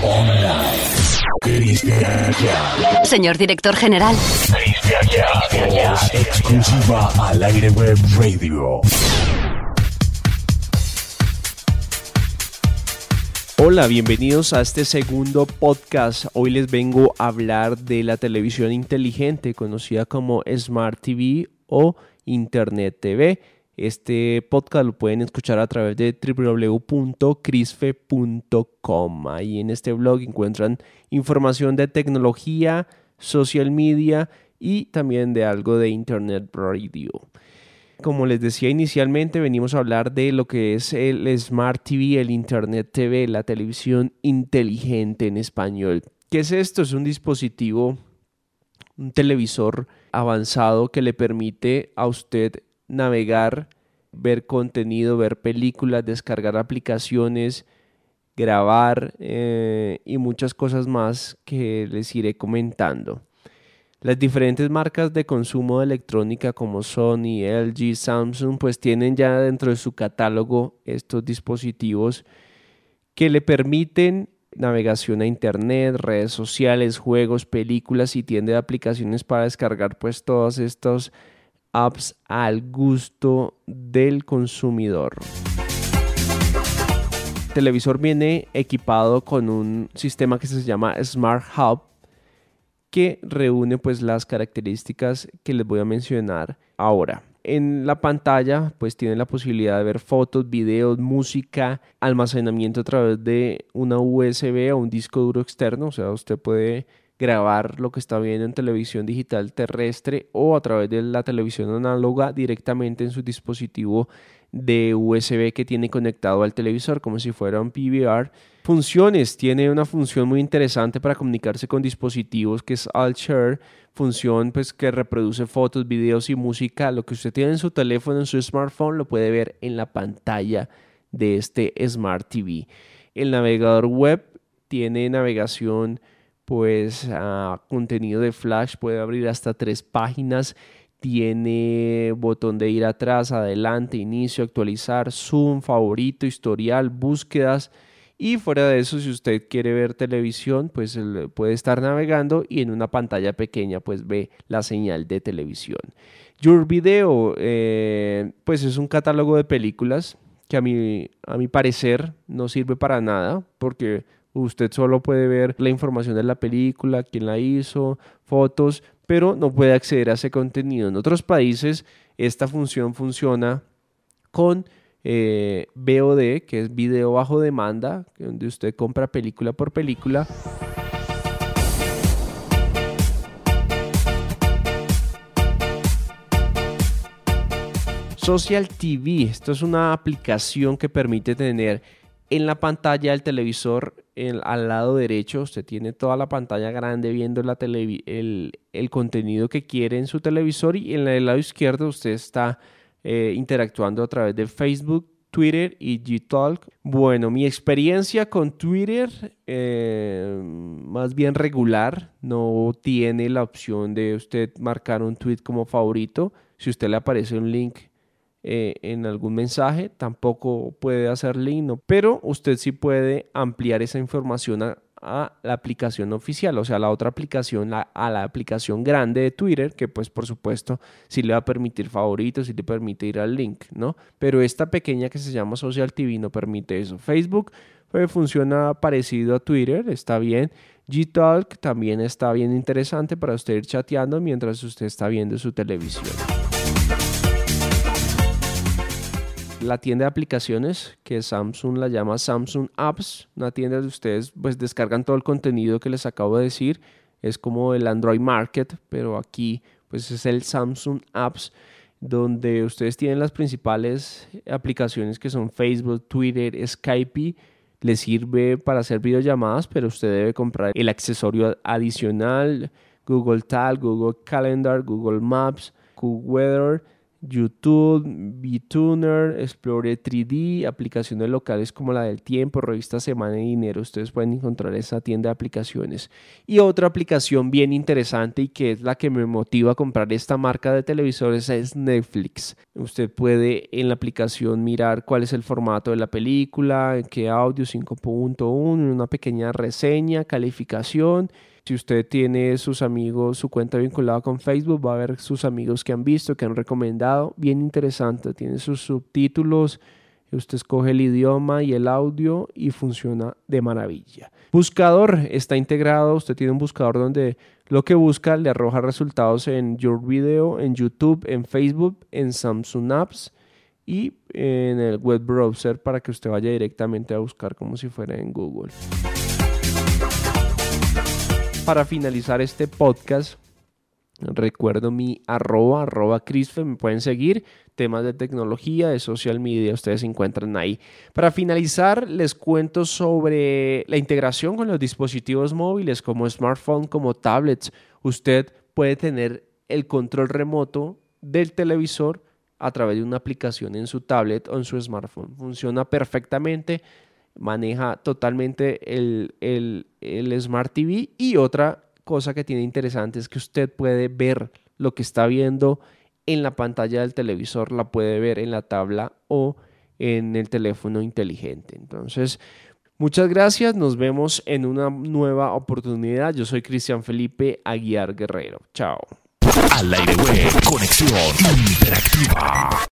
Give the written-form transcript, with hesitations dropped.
Online. Cristian Ayala. Señor director general. Cristian Ayala. Exclusiva al aire web radio. Hola, bienvenidos a este segundo podcast. Hoy les vengo a hablar de la televisión inteligente, conocida como Smart TV o Internet TV. Este podcast lo pueden escuchar a través de www.crisfe.com. Ahí en este blog encuentran información de tecnología, social media y también de algo de Internet Radio. Como les decía inicialmente, venimos a hablar de lo que es el Smart TV, el Internet TV, la televisión inteligente en español. ¿Qué es esto? Es un dispositivo, un televisor avanzado que le permite a usted navegar, ver contenido, ver películas, descargar aplicaciones, grabar y muchas cosas más que les iré comentando. Las diferentes marcas de consumo de electrónica como Sony, LG, Samsung pues tienen ya dentro de su catálogo estos dispositivos que le permiten navegación a internet, redes sociales, juegos, películas y tienda de aplicaciones para descargar pues todos estos apps al gusto del consumidor. El televisor viene equipado con un sistema que se llama Smart Hub, que reúne pues las características que les voy a mencionar ahora. En la pantalla pues tienen la posibilidad de ver fotos, videos, música, almacenamiento a través de una USB o un disco duro externo, o sea, usted puede grabar lo que está viendo en televisión digital terrestre o a través de la televisión análoga directamente en su dispositivo de USB que tiene conectado al televisor como si fuera un PVR. Funciones, tiene una función muy interesante para comunicarse con dispositivos que es All Share, función pues que reproduce fotos, videos y música. Lo que usted tiene en su teléfono, en su smartphone, lo puede ver en la pantalla de este Smart TV. El navegador web tiene navegación pues a contenido de flash, puede abrir hasta 3 páginas, tiene botón de ir atrás, adelante, inicio, actualizar, zoom, favorito, historial, búsquedas y fuera de eso si usted quiere ver televisión pues puede estar navegando y en una pantalla pequeña pues ve la señal de televisión. Your Video pues es un catálogo de películas que a mi parecer no sirve para nada porque usted solo puede ver la información de la película, quién la hizo, fotos, pero no puede acceder a ese contenido. En otros países esta función funciona con VOD, que es video bajo demanda, donde usted compra película por película. Social TV, esto es una aplicación que permite tener en la pantalla del televisor, al lado derecho, usted tiene toda la pantalla grande viendo el contenido que quiere en su televisor y en el lado izquierdo usted está interactuando a través de Facebook, Twitter y Gtalk. Bueno, mi experiencia con Twitter más bien regular, no tiene la opción de usted marcar un tweet como favorito. Si usted le aparece un link en algún mensaje, tampoco puede hacer link, ¿no? Pero usted sí puede ampliar esa información a la aplicación oficial, o sea, la otra aplicación, a la aplicación grande de Twitter, que pues por supuesto sí le va a permitir favoritos, sí le permite ir al link, ¿no? Pero esta pequeña que se llama Social TV no permite eso. Facebook funciona parecido a Twitter, está bien. Gtalk también está bien interesante para usted ir chateando mientras usted está viendo su televisión. La tienda de aplicaciones, que Samsung la llama Samsung Apps, una tienda donde ustedes pues descargan todo el contenido que les acabo de decir, es como el Android Market, pero aquí pues es el Samsung Apps, donde ustedes tienen las principales aplicaciones que son Facebook, Twitter, Skype. Les sirve para hacer videollamadas, pero usted debe comprar el accesorio adicional, Google Tag, Google Calendar, Google Maps, Google Weather. YouTube, VTuner, Explorer 3D, aplicaciones locales como la del tiempo, revista Semana y Dinero. Ustedes pueden encontrar esa tienda de aplicaciones. Y otra aplicación bien interesante y que es la que me motiva a comprar esta marca de televisores es Netflix. Usted puede en la aplicación mirar cuál es el formato de la película, en qué audio, 5.1, una pequeña reseña, calificación. Si usted tiene sus amigos, su cuenta vinculada con Facebook, va a ver sus amigos que han visto, que han recomendado. Bien interesante, tiene sus subtítulos. Usted escoge el idioma y el audio y funciona de maravilla. Buscador está integrado. Usted tiene un buscador donde lo que busca le arroja resultados en Your Video, en YouTube, en Facebook, en Samsung Apps y en el web browser para que usted vaya directamente a buscar como si fuera en Google. Para finalizar este podcast, recuerdo mi arroba Crisfe, me pueden seguir, temas de tecnología, de social media, ustedes se encuentran ahí. Para finalizar, les cuento sobre la integración con los dispositivos móviles como smartphone, como tablets. Usted puede tener el control remoto del televisor a través de una aplicación en su tablet o en su smartphone. Funciona perfectamente. Maneja totalmente el Smart TV y otra cosa que tiene interesante es que usted puede ver lo que está viendo en la pantalla del televisor, la puede ver en la tabla o en el teléfono inteligente. Entonces, muchas gracias, nos vemos en una nueva oportunidad. Yo soy Cristian Felipe Aguiar Guerrero. Chao. Al aire web, conexión interactiva.